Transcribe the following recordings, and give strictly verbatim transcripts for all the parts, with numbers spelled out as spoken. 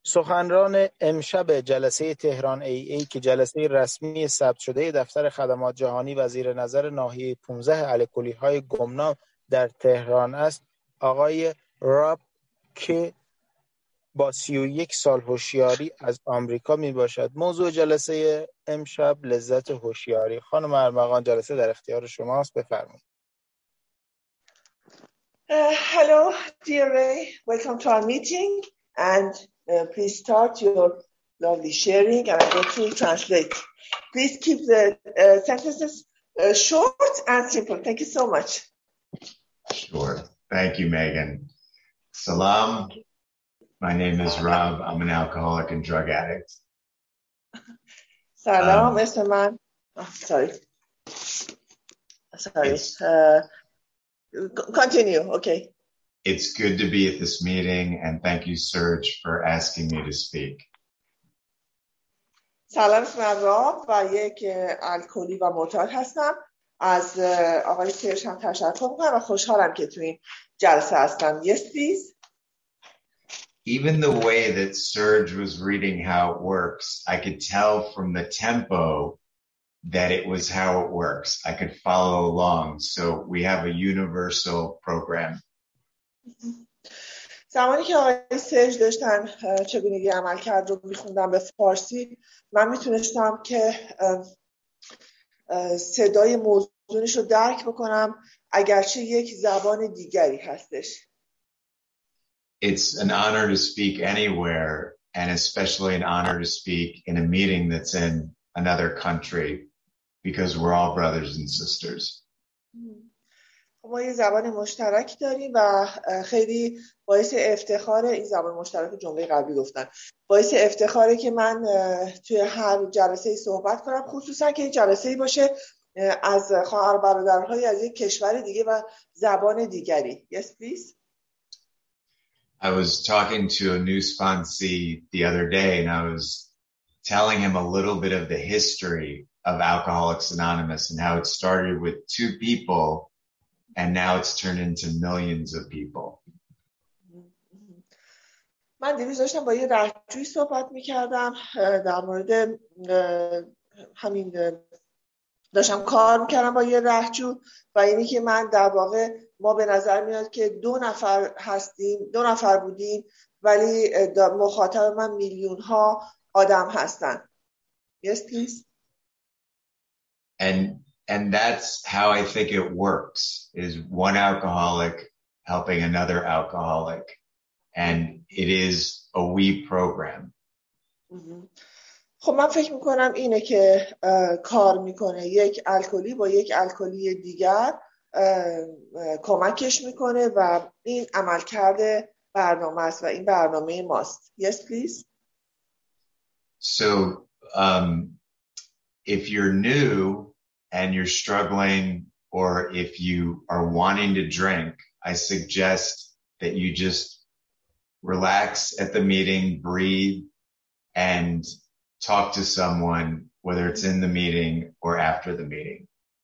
سخنران امشب جلسه تهران ای ای که جلسه رسمی ثبت شده دفتر خدمات جهانی و زیر نظر ناحیه پانزده الکلی‌های گمنام در تهران است، آقای راب که با سی و یک سال هوشیاری از آمریکا می باشد. موضوع جلسه امشب لذت هوشیاری. خانم ارمغان، جلسه در اختیار شماست، بفرمایید. Uh, hello, dear Ray. Welcome to our meeting. And uh, please start your lovely sharing, and I'm going to translate. Please keep the uh, sentences uh, short and simple. Thank you so much. Sure. Thank you, Megan. Salam. My name is Rob. I'm an alcoholic and drug addict. Salam, um, اسم من. Oh, sorry. Sorry. Uh, continue. Okay. It's good to be at this meeting, and thank you, Serge, for asking me to speak. سلام، اسمم راب و یک الکلی و معتاد هستم. از آقای سرج هم تشکر می‌کنم و خوشحالم که تو این جلسه هستم. Yes, please. Even the way that Serge was reading how it works, I could tell from the tempo that it was how it works. I could follow along. So we have a universal program. زمانی که آقای سرج داشتن چگونگی عمل کرد رو میخوندم به فارسی، من میتونستم که صدای موضوعش رو درک بکنم اگرچه یک زبان دیگری هستش. It's an honor to speak anywhere, and especially an honor to speak in a meeting that's in another country, because we're all brothers and sisters. ما یه زبان مشترک داریم و خیلی باعث افتخار این زبان مشترک جمله قبلی گفتن. باعث افتخاره که من توی هر جلسه‌ای صحبت کنم، خصوصا که این جلسه‌ای باشه از خواهر برادرهای از یک کشور دیگه و زبان دیگری. Yes, please. I was talking to a new sponsee the other day, and I was telling him a little bit of the history of Alcoholics Anonymous and how it started with two people and now it's turned into millions of people. من دیروز داشتم با یه رهجوی صحبت میکردم در مورد همین، داشتم کار میکردم با یه رهجو و اینی که من در واقع ما به نظر میاد که دو نفر هستیم، دو نفر بودیم ولی مخاطب من میلیون ها آدم هستن. Yes, please. And and that's how I think it works, is one alcoholic helping another alcoholic, and it is a we program. خب من فکر میکنم اینه که کار میکنه، یک الکلی با یک الکلی دیگر کمکش میکنه و این عملکرد برنامه است و این برنامه ماست. Yes, please. So um, if you're new and you're struggling, or if you are wanting to drink, I suggest that you just relax at the meeting, breathe, and talk to someone, whether it's in the meeting or after the meeting.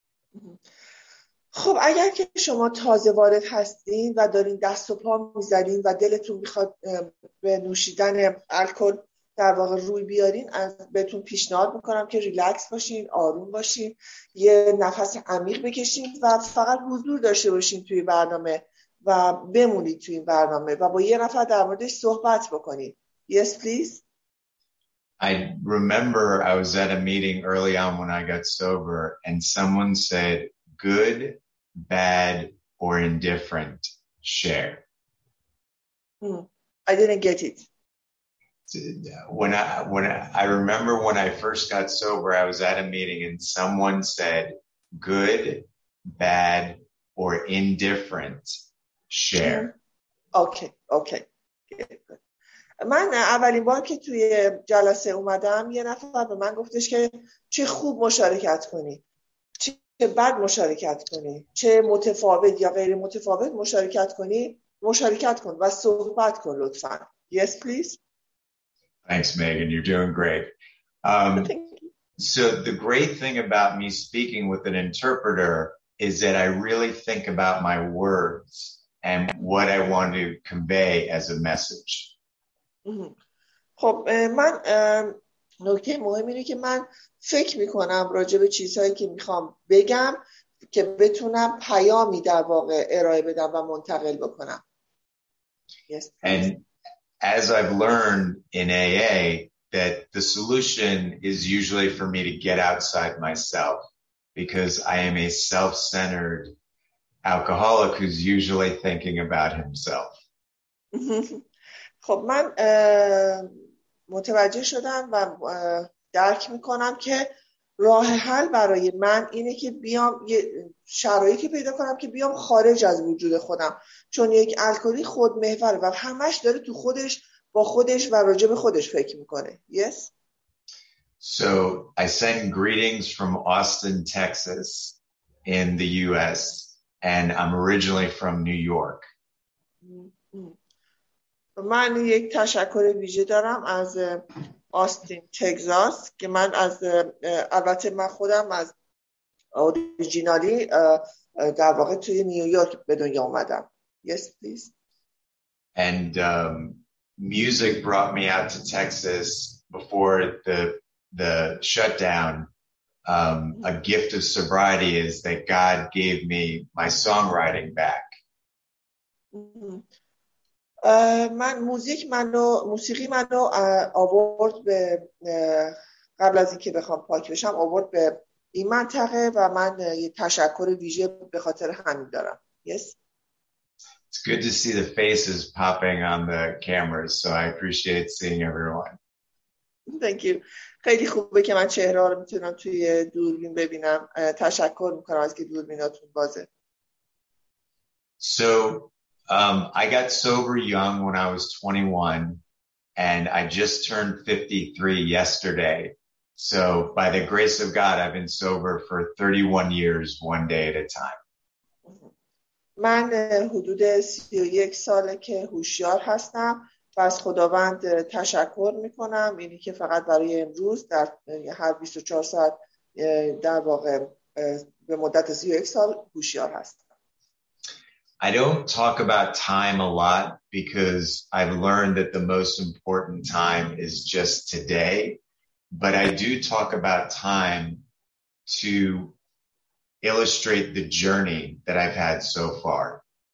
خب اگر که شما تازه وارد هستین و دارین دست و پا میزنین و دلتون میخواد به نوشیدن الکل در واقع روی بیارین، از بهتون پیشنهاد میکنم که ریلکس باشین، آروم باشین، یه نفس عمیق بکشین و فقط حضور داشته باشین توی برنامه و بمونید توی این برنامه و با یه نفر در موردش صحبت بکنید. Yes, please. I remember I was at a meeting early on when I got sober, and someone said, good, bad, or indifferent, share. Hmm. I didn't get it. When I, when I, I remember when I first got sober, I was at a meeting and someone said, good, bad, or indifferent, share. Okay, okay. من اولین بار که توی جلسه اومدم یه نفر به من گفتش که چه خوب مشارکت کنی، چه بد مشارکت کنی، چه متفاوت یا غیر متفاوت مشارکت کنی، مشارکت کن و صحبت کن لطفاً. Yes, please. Thanks, Megan. You're doing great. Um, so the great thing about me speaking with an interpreter is that I really think about my words and what I want to convey as a message. خب من نکته مهم اینه که من فکر میکنم راجع به چیزهایی که میخوام بگم که بتونم پیامی در واقع ارائه بدم و منتقل بکنم. Yes. And as I've learned in A A that the solution is usually for me to get outside myself because I am a self-centered alcoholic who's usually thinking about himself. خب من متوجه شدم و درک میکنم که راه حل برای من اینه که بیام یه شرایطی پیدا کنم که بیام خارج از وجود خودم، چون یک الکلی خود محور و همش داره تو خودش با خودش و راجع به خودش فکر میکنه. Yes. So I send greetings from Austin, Texas in the U S and I'm originally from New York. من یک تشکر ویژه دارم از آستین تگزاس که من از البته من خودم از اوریجینالی در واقع توی نیویورک به دنیا اومدم. Yes, please. And um, music brought me out to Texas before the the shutdown. Um, a gift of sobriety is that God gave me my songwriting back. Mm-hmm. من موزیک منو موسیقی منو آورد به قبل از اینکه بخوام پاک بشم آورد به این منطقه و من یه تشکر ویژه به خاطر همین دارم. Yes. It's good to see the faces popping on the cameras, so I appreciate seeing everyone. Thank you. خیلی خوبه که من چهره ها رو میتونم توی دوربین ببینم. تشکر میکنم از که دوربیناتون بازه. So Um, I got sober young when I was twenty-one and I just turned fifty-three yesterday. So by the grace of God, I've been sober for thirty-one years, one day at a time. من حدود سی و یک ساله که هوشیار هستم و از خداوند تشکر میکنم اینی که فقط برای امروز در هر بیست و چهار ساعت در واقع به مدت سی و یک سال هوشیار هستم. I don't talk about time a lot because I've learned that the most important time is just today. But I do talk about time to illustrate the journey that I've had so far.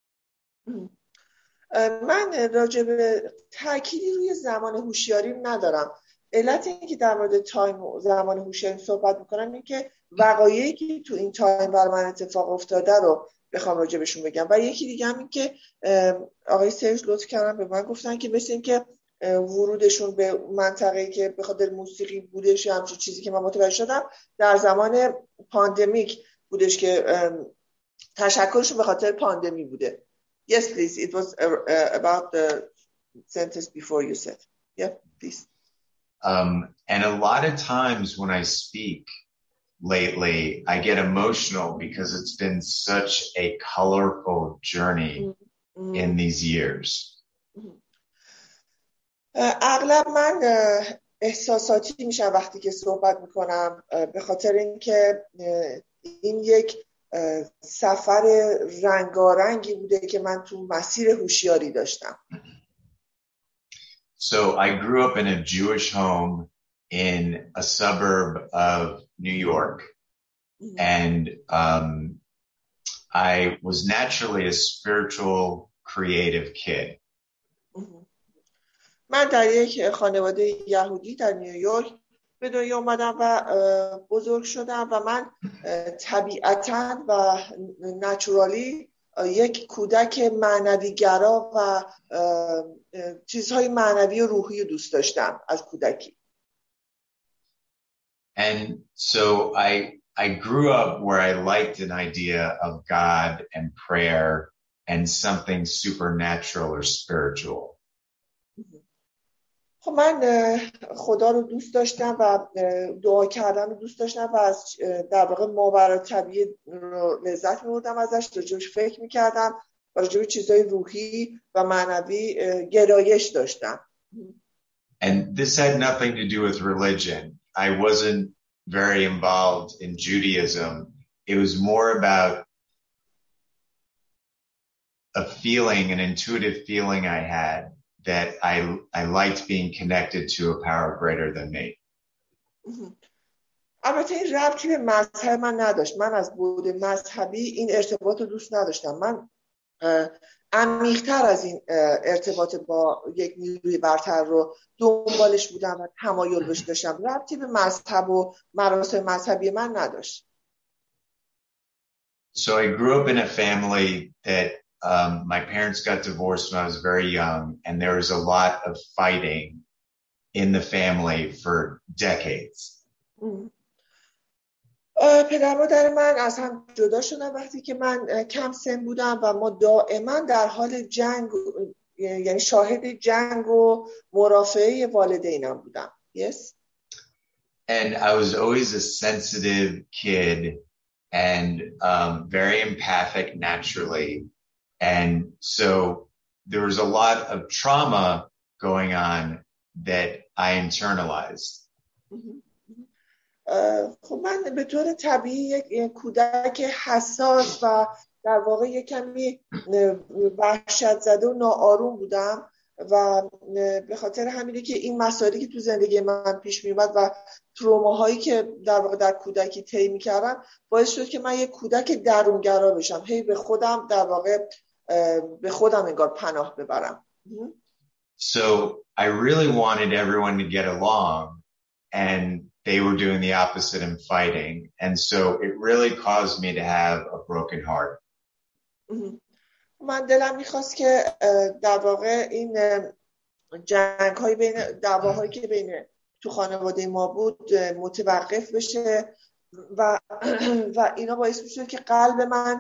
من راجع به تأکیدی روی زمان هوشیاری ندارم. علت اینکه که در مورد تایم و زمان هوشیاری صحبت میکنم این که وقایعی که تو این تایم بر من اتفاق افتاده رو بخوام راجع بهشون بگم. و یکی دیگه هم این که آقای سرج لطف کردن به من گفتن که مثل این که ورودشون به منطقه‌ای که به خاطر موسیقی بودش یا همچین چیزی که من متوجه شدم در زمان پاندمیک بودش که تشکرشون به خاطر پاندمی بوده. Yes, please. It was about the sentence before you said. Yeah, please. Um, and a lot of times when I speak lately, I get emotional because it's been such a colorful journey mm-hmm. in these years. اغلب من احساساتی میشم وقتی که صحبت میکنم به خاطر اینکه این یک سفر رنگارنگی بوده که من تو مسیر هوشیاری داشتم. So I grew up in a Jewish home in a suburb of New York. Mm-hmm. And um, I was naturally a spiritual, creative kid. Mm-hmm. من در یک خانواده یهودی در نیویورک به دنیا اومدم و بزرگ شدم و من طبیعتاً و نچورالی یک کودک معنوی‌گرا و چیزهای معنوی و روحی دوست داشتم از کودکی. And so I I grew up where I liked an idea of God and prayer and something supernatural or spiritual. خب من خدا رو دوست داشتم و دعا کردن رو دوست داشتم و از در واقع ماورالطبیعی رو لذت می‌بردم ازش، راجعش فکر می‌کردم و راجع به چیزهای روحی و معنوی گرایش داشتم. And this had nothing to do with religion. I wasn't very involved in Judaism. It was more about a feeling, an intuitive feeling I had that I I liked being connected to a power greater than me. البته این ربطی به مذهب من نداشت. من از بود مذهبی این ارتباط رو دوست نداشتم. من عمیق‌تر از این ارتباط با یک نیروی برتر رو دنبالش بودم و تمایل بهش داشتم. ربطی به مذهب و مراسم مذهبی من نداشت. So I grew up in a family that um, my parents got divorced when I was very young, and there was a lot of fighting in the family for decades. پدر مادر من از هم جدا شدن وقتی که من کم سن بودم و ما دائما در حال جنگ، یعنی شاهد جنگ و مرافعه والدینم بودم. Yes. And I was always a sensitive kid and um, very empathic naturally. And so there was a lot of trauma going on that I internalized. خب من به طور طبیعی یک کودک حساس و در واقع یک کمی وحشت زده و ناآروم بودم و به خاطر همینه که این مسائلی که تو زندگی من پیش می اومد و تروماهایی که در واقع در کودکی طی می‌کردم باعث شد که من یک کودک درونگرا بشم، هی به خودم در واقع به خودم انگار پناه ببرم. So I really wanted everyone to get along, and they were doing the opposite and fighting. And so it really caused me to have a broken heart. من دلم میخواست که در واقع این جنگ های بین دعواهایی که بین تو خانواده ما بود متوقف بشه و و اینا باعث میشه که قلب من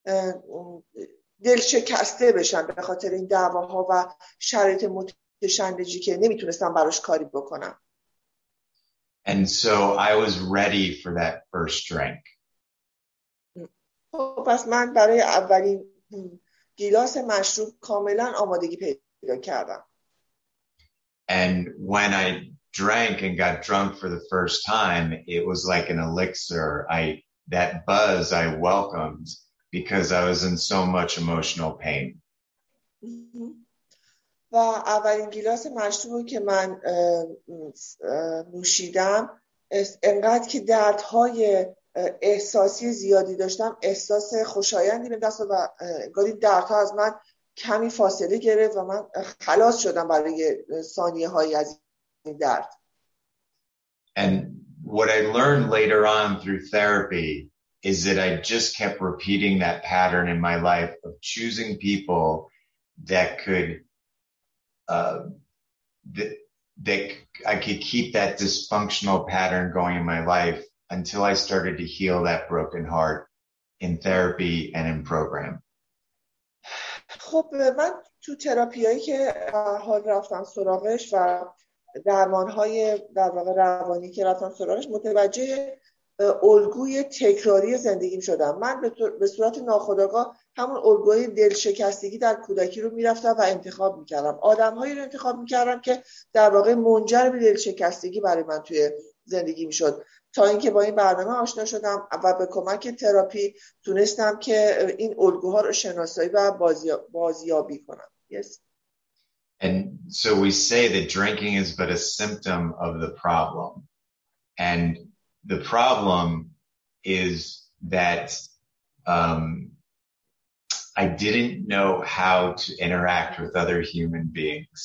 دل شکسته بشن به خاطر این دعواها و شرایط متشنجی که نمیتونستم براش کاری بکنم. And so I was ready for that first drink. پس من برای اولین گیلاس مشروب کاملا آمادگی پیدا کردم. And when I drank and got drunk for the first time, it was like an elixir. I that buzz I welcomed because I was in so much emotional pain. و اولین گیلاس مشروبی که من نوشیدم انقدر که دردهای احساسی زیادی داشتم، احساس خوشایندی به دست و گاهی دردها از من کمی فاصله گرفت و من خلاص شدم برای ثانیه هایی از این درد. And what I learned later on through therapy is that I just kept repeating that pattern in my life of choosing people that could uh, that, that I could keep that dysfunctional pattern going in my life until I started to heal that broken heart in therapy and in program. خب من تو تراپیایی که حال رفتم سراغش و درمانهای در واقع روانی که رفتم سراغش متوجه الگوی تکراری زندگیم شدم. من به صورت ناخودآگاه همون الگوی دلشکستگی در کودکی رو میرفتم و انتخاب میکردم. آدمهایی رو انتخاب میکردم که در واقع منجر به دلشکستگی برای من توی زندگی میشد تا اینکه با این برنامه آشنا شدم و به کمک تراپی تونستم که این الگوها رو شناسایی و بازیابی کنم. Yes. And so we say that drinking is but a symptom of the problem. And the problem is that um, I didn't know how to interact with other human beings.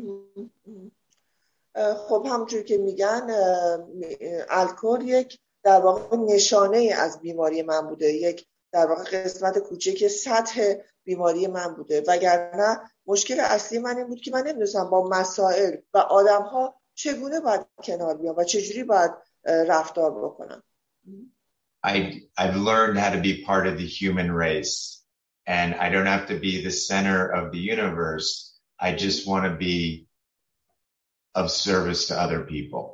خب همونجور که میگن الکل یک در واقع نشانه از بیماری من بوده، یک در واقع قسمت کوچک سطح بیماری من بوده، وگرنه مشکل اصلی من این بود که من نمیدونستم با مسائل و آدم‌ها چگونه باید کنار بیام و چجوری باید رفتار بکنم. I I've learned how to be part of the human race, and I don't have to be the center of the universe. I just want to be of service to other people.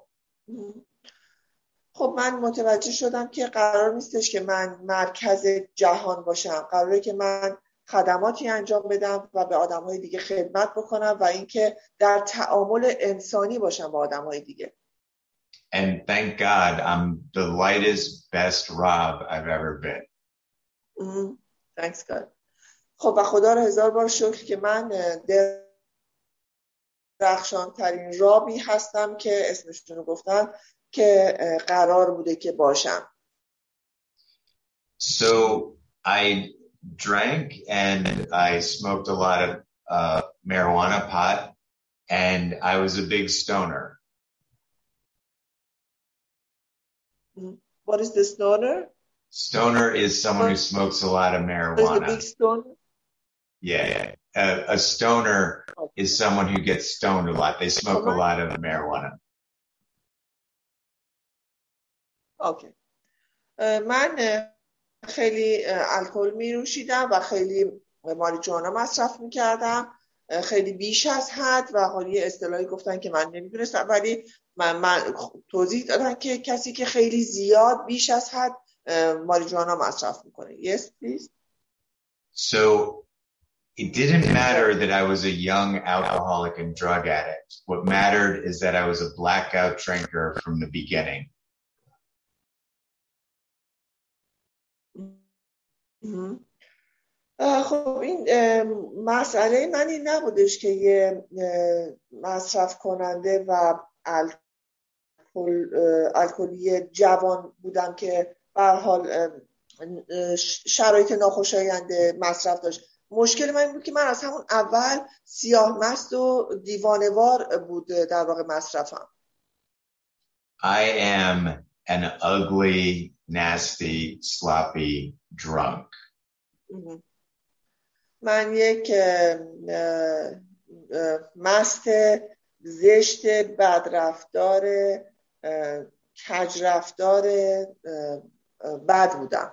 خب من متوجه شدم که قرار نیستش که من مرکز جهان باشم، قراره که من خدماتی انجام بدم و به آدم‌های دیگه خدمت بکنم و اینکه در تعامل انسانی باشم با آدم‌های دیگه. And thank God I'm the lightest, best Rob I've ever been. Mm, thanks God. خب و خدا رو هزار بار شکر که من درخشان ترین رابی هستم که اسمشون رو گفتن که قرار بوده که باشم. So I drank and I smoked a lot of uh, marijuana pot and I was a big stoner. What is the stoner? Stoner is someone who smokes a lot of marijuana. What is the big stoner? Yeah, yeah. A, a stoner okay. is someone who gets stoned a lot. They smoke a lot of marijuana. Okay. من خیلی الکل می نوشیدم و خیلی ماریجوانا مصرف می کردم، خیلی بیش از حد و حالی اصطلاحی گفتن که من نمیدونستم، ولی من, من توضیح دادن که کسی که خیلی زیاد بیش از حد ماریجوانا مصرف میکنه. Yes, please. So it didn't matter that I was a young alcoholic and drug addict. What mattered is that I was a blackout drinker from the beginning. خب این مسئله من این نبودش که یه مصرف کننده و الکل الکلی جوان بودم که به هر حال شرایط ناخوشایند مصرف داشت. مشکل من بود که من از همون اول سیاه مست و دیوانه‌وار بود در واقع مصرفم. I am an ugly, nasty, sloppy drunk. من یک مست زشت بدرفتار کجرفتار بد بودم.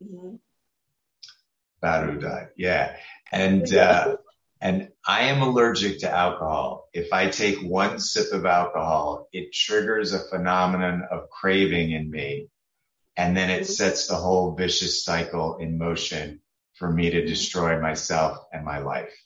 Baruda, yeah. And uh, and I am allergic to alcohol. If I take one sip of alcohol, it triggers a phenomenon of craving in me. And then it sets the whole vicious cycle in motion for me to destroy myself and my life.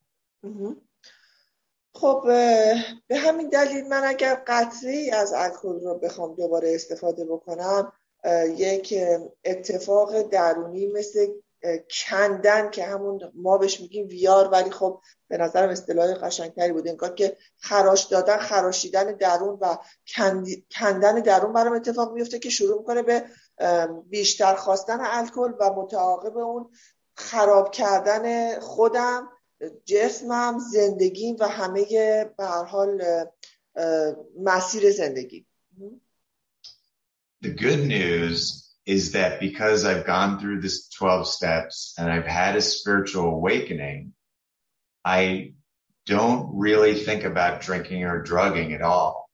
خب به همین دلیل من اگر قطره‌ای از الکل رو بخوام دوباره استفاده بکنم، یک اتفاق درونی مثل کندن که همون ما بهش میگیم ویار، ولی خب به نظرم اصطلاح قشنگتری بود، انگار که خراش دادن، خراشیدن درون و کندن درون برام اتفاق میفته که شروع میکنه به بیشتر خواستن الکل و متعاقب اون خراب کردن خودم، جسمم، زندگیم و همه به هر حال مسیر زندگی. The good news is that because I've gone through this twelve steps and I've had a spiritual awakening, I don't really think about drinking or drugging at all.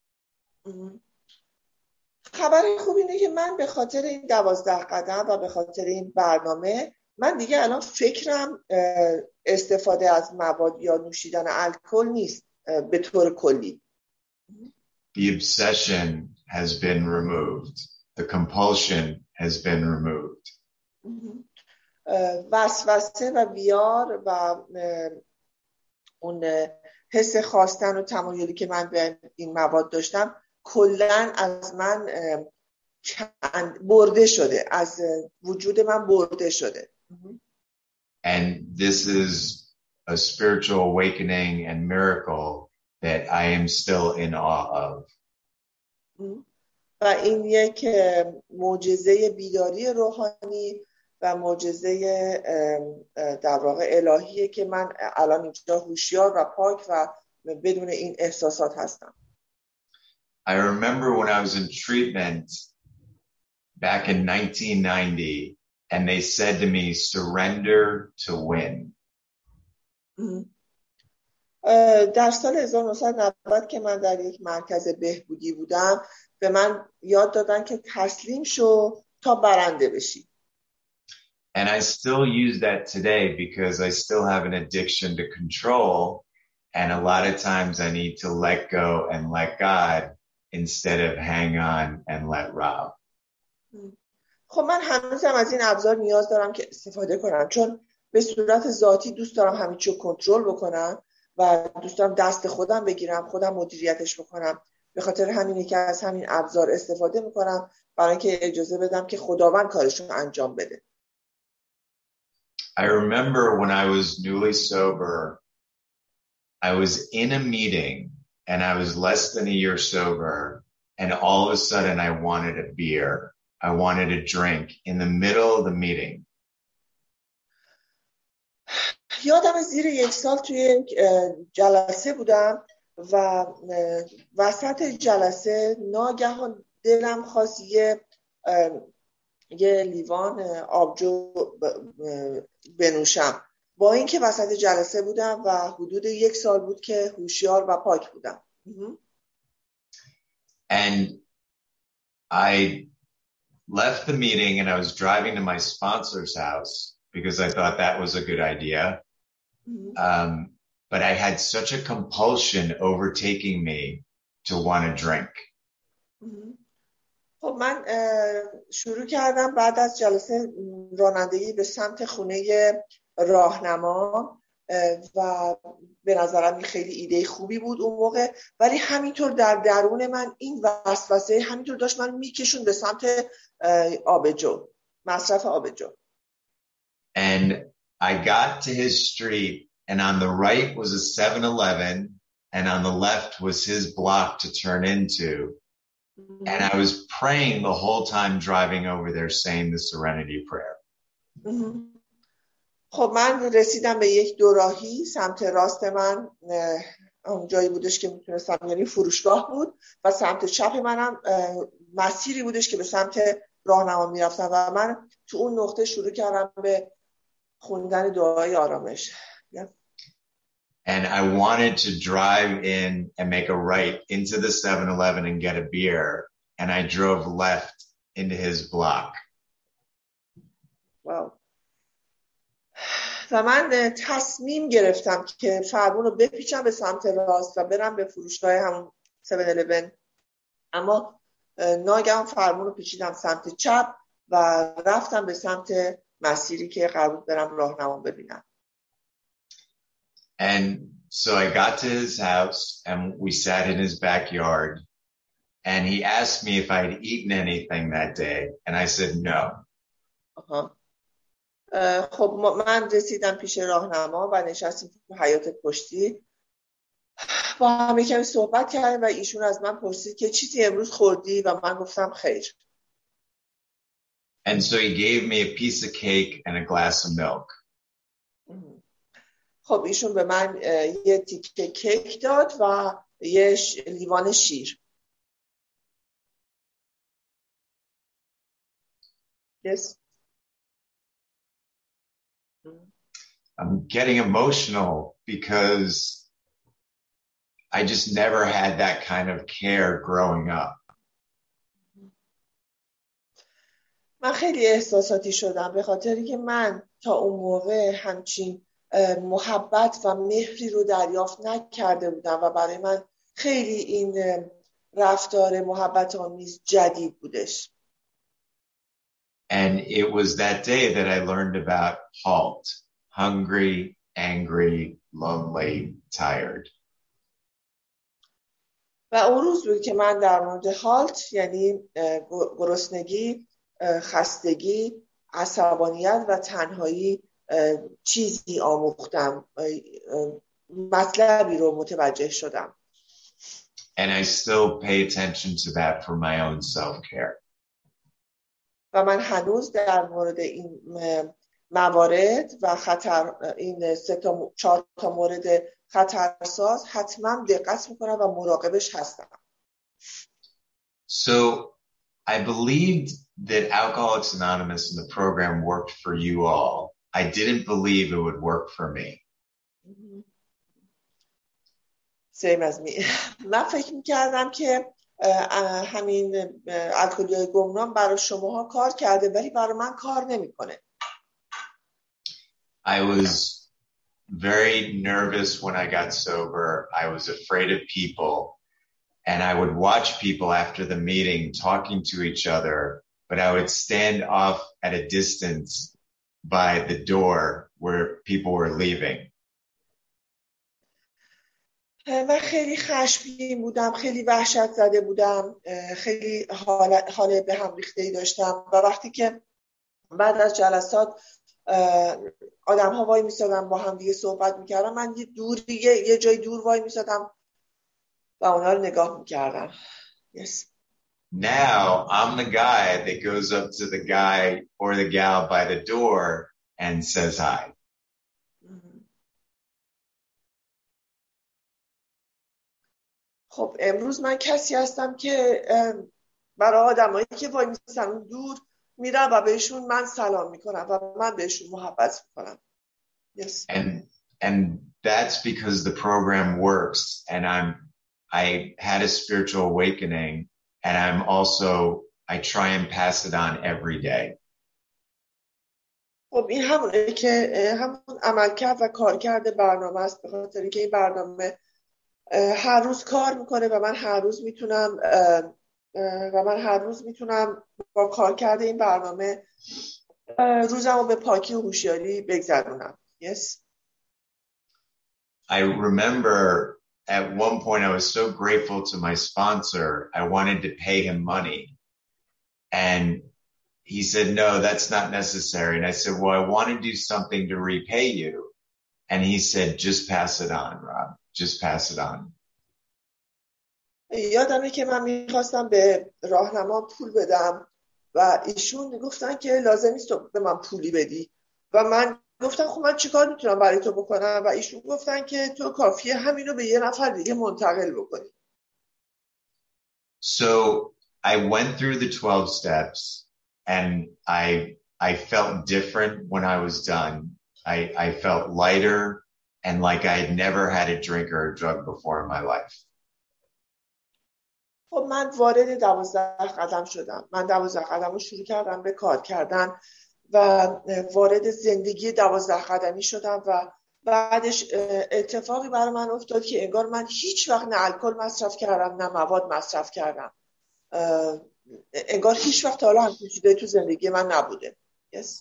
خبر خوب اینه که من به خاطر این دوازده قدم و به خاطر این برنامه من دیگه الان فکرم استفاده از مواد یا نوشیدن الکل نیست به طور کلی. The obsession has been removed. The compulsion has been removed. وسوسه و ویار و اون حس خواستن و تمایلی که من به این مواد داشتم کلاً از من برده شده، از وجود من برده شده. And this is a spiritual awakening and miracle that I am still in awe of. و این یک معجزه بیداری روحانی و معجزه در واقع الهیه که من الان اینجا هوشیار و پاک و بدون این احساسات هستم. I remember when I was in treatment back in nineteen ninety and they said to me, surrender to win. در سال هزار و نهصد و نود که من در یک مرکز بهبودی بودم به من یاد دادن که تسلیم شو تا برنده بشی. And I still use that today because I still have an addiction to control and a lot of times I need to let go and let God instead of hang on and let Rob. خب من هنوزم از این ابزار نیاز دارم که استفاده کنم، چون به صورت ذاتی دوست دارم همه چیو کنترل بکنم و دوست دارم دست خودم بگیرم، خودم مدیریتش بکنم. به خاطر همینه که از همین ابزار استفاده میکنم برای اینکه اجازه بدم که خداوند کارشون انجام بده. I remember when I was newly sober, I was in a meeting and I was less than a year sober, and all of a sudden I wanted a beer. I wanted a drink in the middle of the meeting. یادم زیر یک سال توی جلسه بودم و وسط جلسه ناگهان دلم خواست یه یه لیوان آبجو بنوشم، با اینکه وسط جلسه بودم و حدود یک سال بود که هوشیار و پاک بودم. And I left the meeting and I was driving to my sponsor's house because I thought that was a good idea. Mm-hmm. Um, but I had such a compulsion overtaking me to want to drink. Mm-hmm. خب من شروع کردم بعد از جلسه رانندگی به سمت خونه راهنما و به نظرم این خیلی ایده خوبی بود اون موقع، ولی همینطور در درون من این وسوسه همینطور داشت من میکشون به سمت آبجو، مصرف آبجو. And I got to his street and on the right was a seven eleven and on the left was his block to turn into. Mm-hmm. And I was praying the whole time driving over there saying the Serenity Prayer. Mm-hmm. خب من رسیدم به یک دوراهی، سمت راست من اون جایی بودش که میتونستم، یعنی فروشگاه بود، و سمت چپ منم مسیری بودش که به سمت راهنما میرفتم و من تو اون نقطه شروع کردم به خوندن دعای آرامش. yeah. And I wanted to drive in and make a right into the seven eleven and get a beer. And I drove left into his block. Wow. و من تصمیم گرفتم که فرمون رو بپیچم به سمت راست و برم به فروشگاه همون seven eleven. اما ناگهان فرمون رو پیچیدم سمت چپ و رفتم به سمت مسیری که قرار بود برم راهنما ببینم. And so I got to his house and we sat in his backyard and he asked me if I'd eaten anything that day and I said no. آها. خب من رسیدم پیش راهنما و نشستیم تو حیاط پشتی با هم کمی صحبت کردیم و ایشون از من پرسید که چیزی امروز خوردی و من گفتم خیر. And so he gave me a piece of cake and a glass of milk. خب ایشون به من یه تیکه کیک داد و یه لیوان شیر. Yes. I'm getting emotional because I just never had that kind of care growing up. من خیلی احساساتی شدم به خاطری که من تا اون موقع همچین محبت و مهری رو دریافت نکرده بودم و برای من خیلی این رفتار محبت آمیز جدید بودش. And it was that day that I learned about HALT. Hungry, angry, lonely, tired. و اون روز بود که من در مورد هالت، یعنی گرسنگی، خستگی، عصبانیت و تنهایی چیزی آموختم، مطلبی رو متوجه شدم. And I still pay attention to that for my own self-care. و من هنوز در مورد این موارد و خطر، این سه تا چهار تا مورد خطرساز حتما دقت میکنم و مراقبش هستم. So I believed that Alcoholics Anonymous and the program worked for you all. I didn't believe it would work for me. Same as me. من فکر میکردم که همین الکلیای گمنام برای شماها کار کرده ولی برای من کار نمیکنه. I was very nervous when I got sober. I was afraid of people. And I would watch people after the meeting talking to each other, but I would stand off at a distance by the door where people were leaving. من خیلی خشمگین بودم، خیلی وحشت زده بودم، خیلی حال حال به هم ریخته‌ای داشتم و وقتی که بعد از جلسات آدم ها وای میسادن با هم دیگه صحبت میکردم، من یه دوری یه, یه جای دور وای میسادم و اونا رو نگاه میکردم. yes. Now I'm the guy that goes up to the guy or the gal by the door and says hi. خب امروز من کسی هستم که برای آدمایی که وای میستن دور میرم و بهشون من سلام میکنم و من بهشون محبت میکنم. yes. And and that's because the program works, and I'm I had a spiritual awakening, and I'm also I try and pass it on every day. خب این همونه که همون عملکرد و کارکرد برنامه است، به خاطر اینکه این برنامه هر روز کار میکنه و من هر روز میتونم و من هر روز میتونم با کارکرد این برنامه روزمو به پاکی و هوشیاری بگذرونم. yes. I remember at one point I was so grateful to my sponsor, I wanted to pay him money. And he said, no, that's not necessary. And I said, well, I want to do something to repay you. And he said, just pass it on, Rob. Just pass it on. یادمه که من میخواستم به راهنما پول بدم و ایشون گفتن که لازم نیست تو به من پولی بدی و من گفتم خب من چیکار میتونم برای تو بکنم و ایشون گفتن که تو کافیه همینو به یه نفر دیگه منتقل بکنی. So I went through the twelve steps and I I felt different when I was done. I I felt lighter and like I had never had a drink or a drug before in my life. خب من وارد دوازده قدم شدم. من دوازده قدم رو شروع کردم به کار کردن و وارد زندگی دوازده قدمی شدم و بعدش اتفاقی برای من افتاد که انگار من هیچ وقت نه الکل مصرف کردم نه مواد مصرف کردم. انگار هیچ وقت حالا همچین چیزی تو زندگی من نبوده. yes.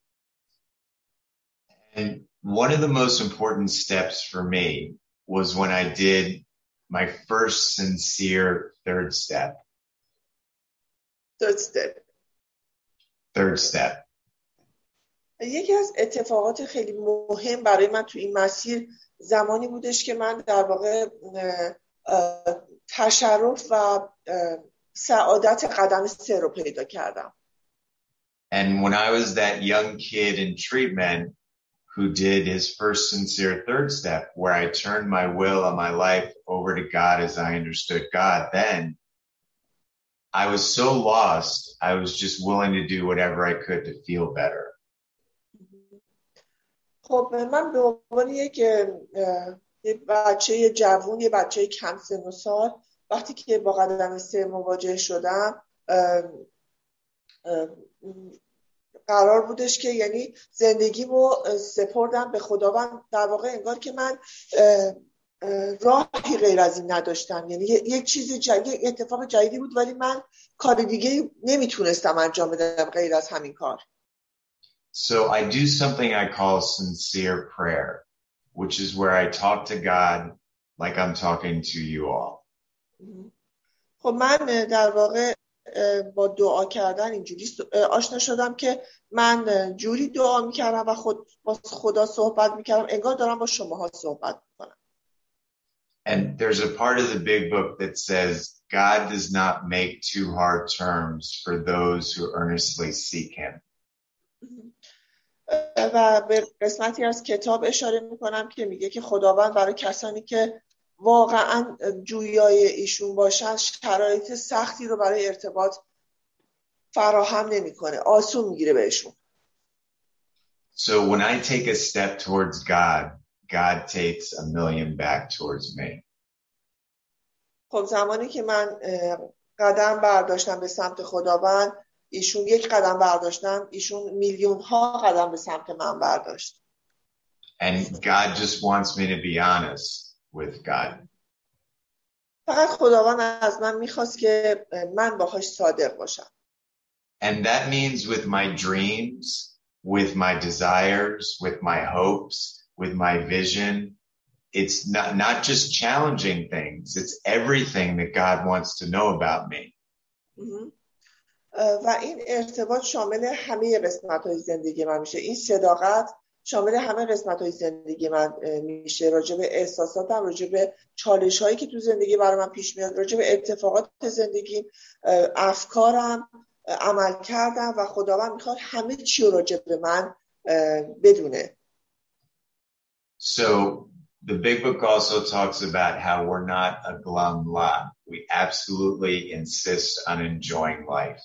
And one of the most important steps for me was when I did my first sincere third step. third step. Third step. یکی از اتفاقات خیلی مهم برای من تو این مسیر زمانی بودش که من در واقع تشرف و سعادت قدم سه رو پیدا کردم. And when I was that young kid in treatment who did his first sincere third step, where I turned my will and my life over to God as I understood God, then I was so lost, I was just willing to do whatever I could to feel better. خب من به عنوان یک بچه جوون، یه بچه کم سن و سال، وقتی که با قدم سه مواجه شدم قرار بودش که یعنی زندگیمو سپردم به خداوند. در واقع انگار که من راهی غیر از این نداشتم، یعنی یک چیز جدید، اتفاق جدیدی بود ولی من کار دیگه نمیتونستم انجام بدم غیر از همین کار. So I do something I call sincere prayer, which is where I talk to God like I'm talking to you all. خب من در واقع با دعا کردن اینجوری آشنا شدم که من جوری دعا میکردم و خود با خدا صحبت میکردم انگار دارم با شماها صحبت میکنم. And there's a part of the big book that says God does not make too hard terms for those who earnestly seek him. و به قسمتی از کتاب اشاره میکنم که میگه که خداوند برای کسانی که واقعا جویای ایشون باشن شرایط سختی رو برای ارتباط فراهم نمیکنه، آسون میگیره بهشون. So when I take a step towards God, God takes a million back towards me. خب زمانی که من قدم برداشتم به سمت خداوند، ایشون یک قدم برداشتن، ایشون میلیون ها قدم به سمت من برداشت. And God just wants me to be honest with God. فقط خداوند از من میخواست که من باهاش صادق باشم. And that means with my dreams, with my desires, with my hopes, with my vision. It's not, not just challenging things. It's everything that God wants to know about me. و این ارتباط شامل همه قسمت‌های زندگی من میشه. این صداقت شامل همه قسمت‌های زندگی من میشه، راجع به احساساتم، راجع به چالش‌هایی که تو زندگی برای من پیش میاد، راجع به اتفاقات زندگی، افکارم، عمل کردم و خداوند میخواد همه چی رو راجع به من بدونه. So the big book also talks about how we're not a glum lot. We absolutely insist on enjoying life.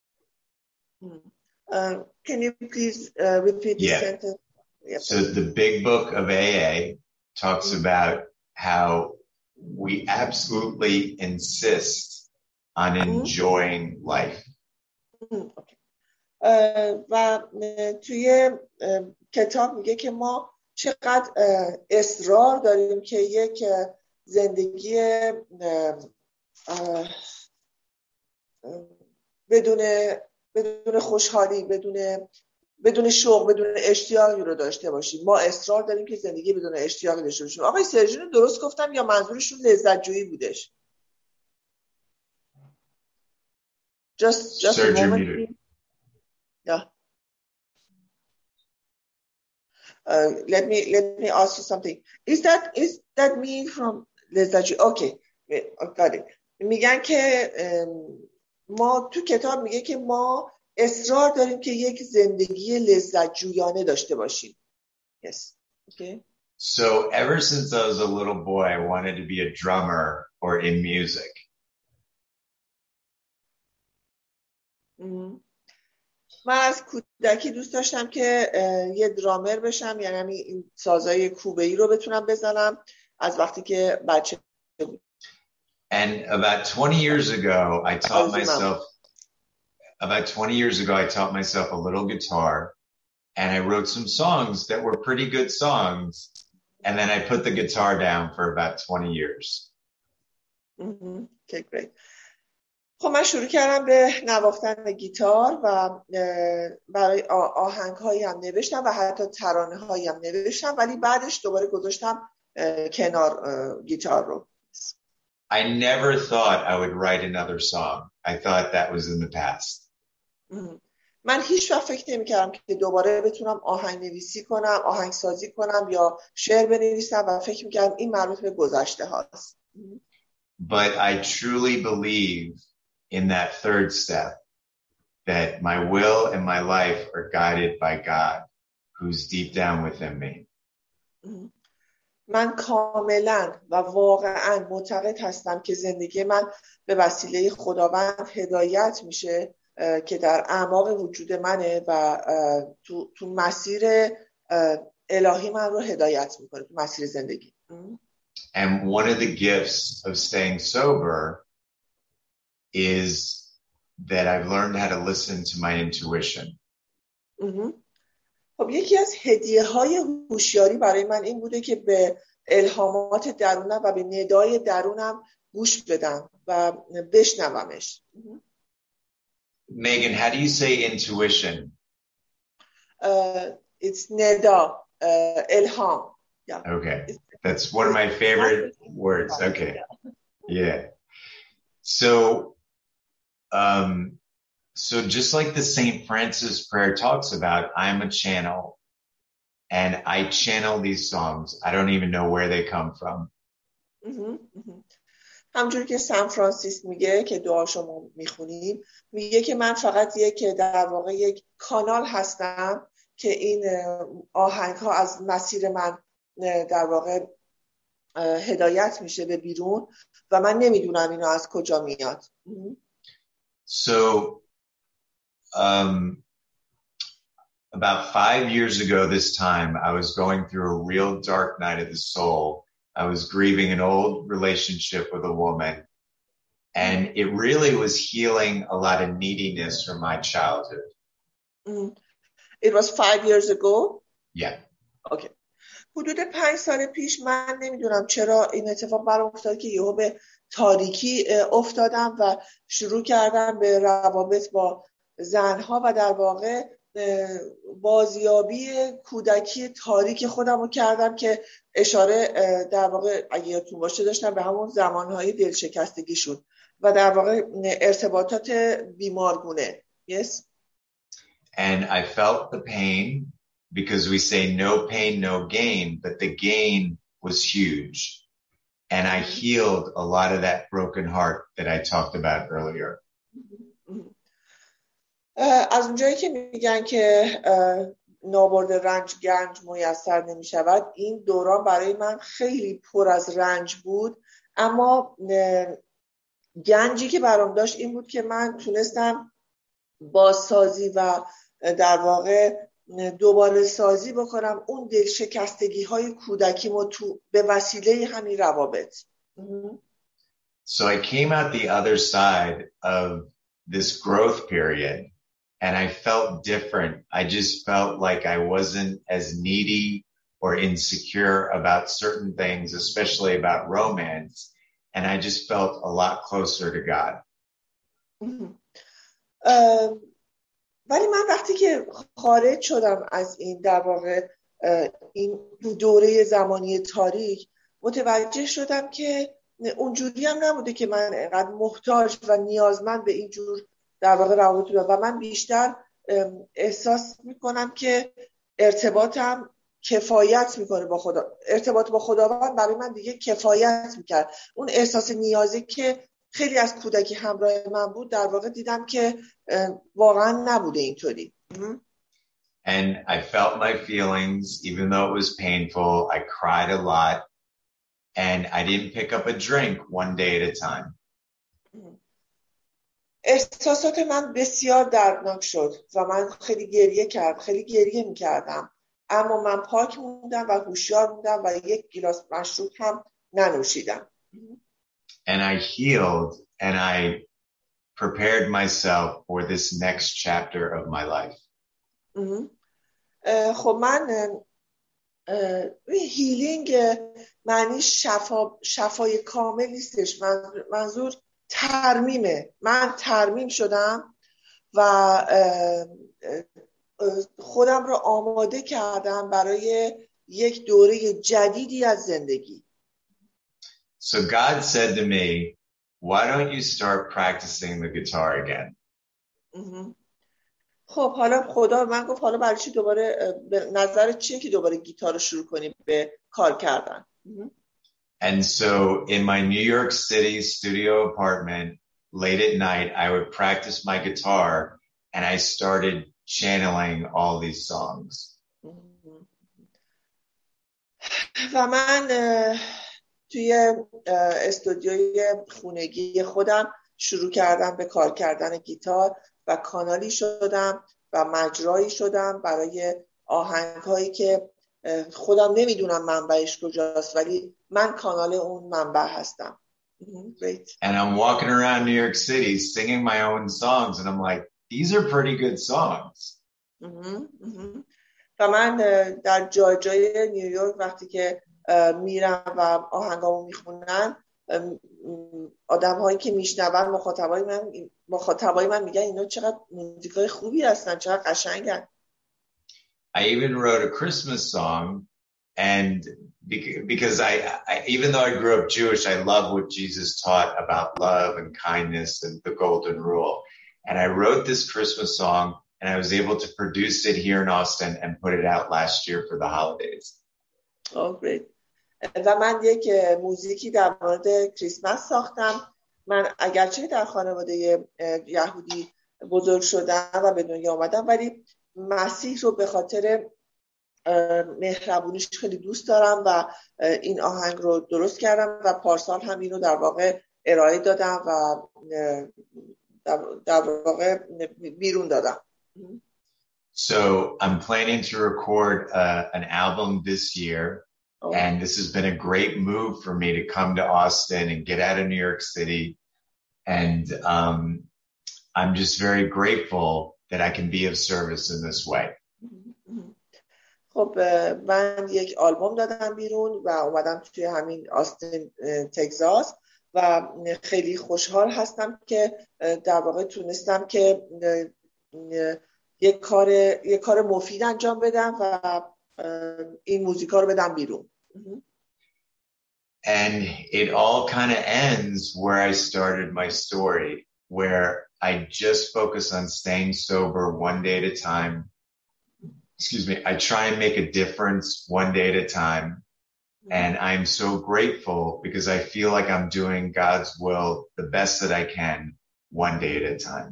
Uh, can you please uh, repeat this yeah. sentence? Yeah, so the big book of A A talks mm-hmm. about how we absolutely insist on enjoying mm-hmm. life. Mm-hmm. Okay. uh, و توی کتاب میگه که ما چقدر اصرار داریم که یک زندگی بدون بدون خوشحالی، بدون بدون شوق، بدون اشتیاقی رو داشته باشیم. ما اصرار داریم که زندگی بدون اشتیاقی داشته باشیم. آقای سرژین درست گفتم یا منظورشون لذت جویی بودش؟ just just a moment. Yeah. Uh, let me let me ask you something. Is that is that mean from لذت جویی؟ Okay. got it. میگن که ما تو کتاب میگه که ما اصرار داریم که یک زندگی لذت جویانه داشته باشیم. Yes. Okay. So ever since I was a little boy, I wanted to be a drummer or in music. Mm-hmm. من از کودکی دوست داشتم که یه درامر بشم، یعنی این سازهای کوبه‌ای رو بتونم بزنم از وقتی که بچه بود. And about twenty years ago, I taught myself about twenty years ago I taught myself a little guitar, and I wrote some songs that were pretty good songs, and then I put the guitar down for about twenty years. Mm-hmm. Okay, great. خب من شروع کردم به نواختن گیتار و برای آهنگ‌هایی هم نوشتم و حتی ترانه‌هایی هم نوشتم، ولی بعدش دوباره گذاشتم کنار گیتار رو. I never thought I would write another song. I thought that was in the past. من هیچ وقت فکر نمی‌کردم که دوباره بتونم آهنگ نویسی کنم، آهنگ سازی کنم یا شعر بنویسم و فکر می‌کردم این مربوط به گذشته هاست. But I truly believe in that third step that my will and my life are guided by God who's deep down within me. من کاملا و واقعا معتقد هستم که زندگی من به وسیله خداوند هدایت میشه که در اعماق وجود منه و تو تو مسیر الهی من رو هدایت میکنه، تو مسیر زندگی. And one of the gifts of staying sober is that I've learned how to listen to my intuition. خب یکی از هدیه‌های هوشیاری برای من این بوده که به الهامات درونم و به ندای درونم گوش بدم و بشنومش. Megan, how do you say intuition? Uh, it's neda, uh, ilham. Yeah. Okay. That's one of my favorite words. Okay. Yeah. So, um, so just like the Saint Francis prayer talks about, I'm a channel and I channel these songs. I don't even know where they come from. همونجور که سن فرانسیس میگه که دعاشو ما میخونیم، میگه که من فقط یک در واقع یک کانال هستم که این آهنگ ها از مسیر من در واقع هدایت میشه به بیرون و من نمیدونم اینو از کجا میاد. So um about five years ago this time, I was going through a real dark night of the soul. I was grieving an old relationship with a woman, and it really was healing a lot of neediness from my childhood. Mm. It was five years ago? Yeah. Okay. حدود پنج سال پیش من نمیدونم چرا این اتفاق برام افتاد که یهو به تاریکی افتادم و شروع کردم به روابط با زنها و در واقع بازیابی کودکی تاریک خودم رو کردم که اشاره در واقع اگه یادتون باشه داشتم به همون زمانهای دلشکستگیشون و در واقع ارتباطات بیمارگونه. Yes. And I felt the pain because we say no pain, no gain, but the gain was huge. And I healed a lot of that broken heart that I talked about earlier. از اونجایی که میگن که نابرد رنج گنج میسر نمی شود، این دوران برای من خیلی پر از رنج بود، اما گنجی که برام داشت این بود که من تونستم بازسازی و در واقع دوباره سازی بکنم اون دلشکستگی های کودکیمو تو به وسیله همین روابط. So I came out the other side of this growth period and I felt different. I just felt like I wasn't as needy or insecure about certain things, especially about romance. And I just felt a lot closer to God. ولی من وقتی که خارج شدم از این در واقع این دوره زمانی تاریک، متوجه شدم که اونجوری هم نبوده که من اینقدر محتاج و نیازمند به این جور در واقع روابط بودم و من بیشتر احساس میکنم که ارتباطم کفایت میکنه با خدا. ارتباط با خداوند برای من دیگه کفایت میکرد. اون احساس نیازی که خیلی از کودکی همراه من بود در واقع دیدم که واقعا نبوده اینطوری. And I felt my feelings, even though it was painful. I cried a lot and I didn't pick up a drink one day at a time. احساسات من بسیار دردناک شد و من خیلی گریه کردم، خیلی گریه میکردم، اما من پاک موندم و هوشیار موندم و یک گیلاس مشروب هم ننوشیدم. And I healed and I prepared myself for this next chapter of my life. خب من هیلینگ معنی شفا شفای کامل نیستش، منظور ترمیمه. من ترمیم شدم و خودم رو آماده کردم برای یک دوره جدیدی از زندگی. So God said to me, why don't you start practicing the guitar again? خب حالا خدا من گفت حالا برای چی دوباره به نظر چیه که دوباره گیتار رو شروع کنی به کار کردن؟ And so in my New York City studio apartment, late at night, I would practice my guitar and I started channeling all these songs. و من توی استودیوی خونگی خودم شروع کردم به کار کردن گیتار و کانالی شدم و مجرایی شدم برای آهنگ‌هایی که خودم نمیدونم منبعش کجاست ولی من کانال اون منبع هستم. Great. And I'm walking around New York City singing my own songs and I'm like, these are pretty good songs. و من در جای جای نیویورک وقتی که میرم و آهنگامو میخونن، آدم هایی که میشنون مخاطبای من مخاطبای من میگن اینا چقدر موزیکای خوبی هستن، چقدر قشنگن. I even wrote a Christmas song and because I, I even though I grew up Jewish, I love what Jesus taught about love and kindness and the golden rule. And I wrote this Christmas song and I was able to produce it here in Austin and put it out last year for the holidays. Oh, great. و من یک موزیکی در مورد کریسمس ساختم. من اگرچه در خانواده یهودی بزرگ شدم و به دنیا آمدم ولی مسیح رو به خاطر مهربونیش خیلی دوست دارم و این آهنگ رو درست کردم و پارسال هم این رو در واقع ارائه دادم و در واقع بیرون دادم. So I'm planning to record uh, an album this year. Oh. And this has been a great move for me to come to Austin and get out of New York City. And um, I'm just very grateful that I can be of service in this way. خب من یک آلبوم دادم بیرون و اومدم توی همین آستین تگزاس و خیلی خوشحال هستم که در واقع تونستم که یک کار یک کار مفید انجام بدم و این موزیکا رو بدم بیرون. And it all kind of ends where I started my story, where I just focus on staying sober one day at a time, excuse me, I try and make a difference one day at a time. And I'm so grateful because I feel like I'm doing God's will the best that I can one day at a time.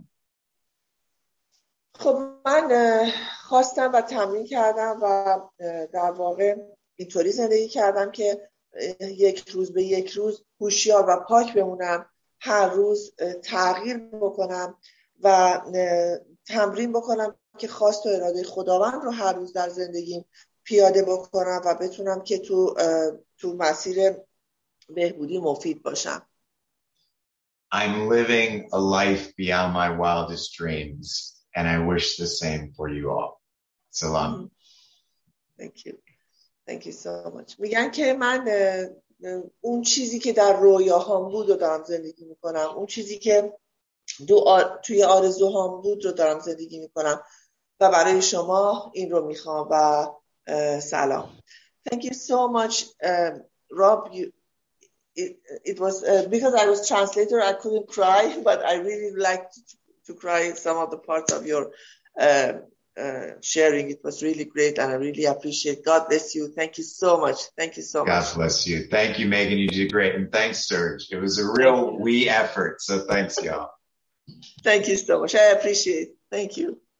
خب من خواستم و تمرین کردم و در واقع اینطوری زندگی کردم که یک روز به یک روز هوشیار و پاک بمونم، هر روز تغییر بکنم و تمرین بکنم که خواست و اراده خداوند رو هر روز در زندگیم پیاده بکنم و بتونم که تو تو مسیر بهبودی مفید باشم. I'm living a life beyond my wildest dreams. And I wish the same for you all. Salam. Thank you. Thank you so much. میگن که من اون چیزی که در رویاهام بود رو دارم زندگی میکنم. اون چیزی که توی آرزوهام بود رو دارم زندگی میکنم و برای شما این رو میخوام و سلام. Thank you so much, uh, Rob. You, it, it was uh, because I was translator, I couldn't cry, but I really liked to, to cry some of the parts of your uh, uh, sharing. It was really great, and I really appreciate. God bless you. Thank you so much. Thank you so God much. God bless you. Thank you, Megan. You did great, and thanks, Serge. It was a real we effort, so thanks, y'all. Thank you so much. I appreciate it. Thank you.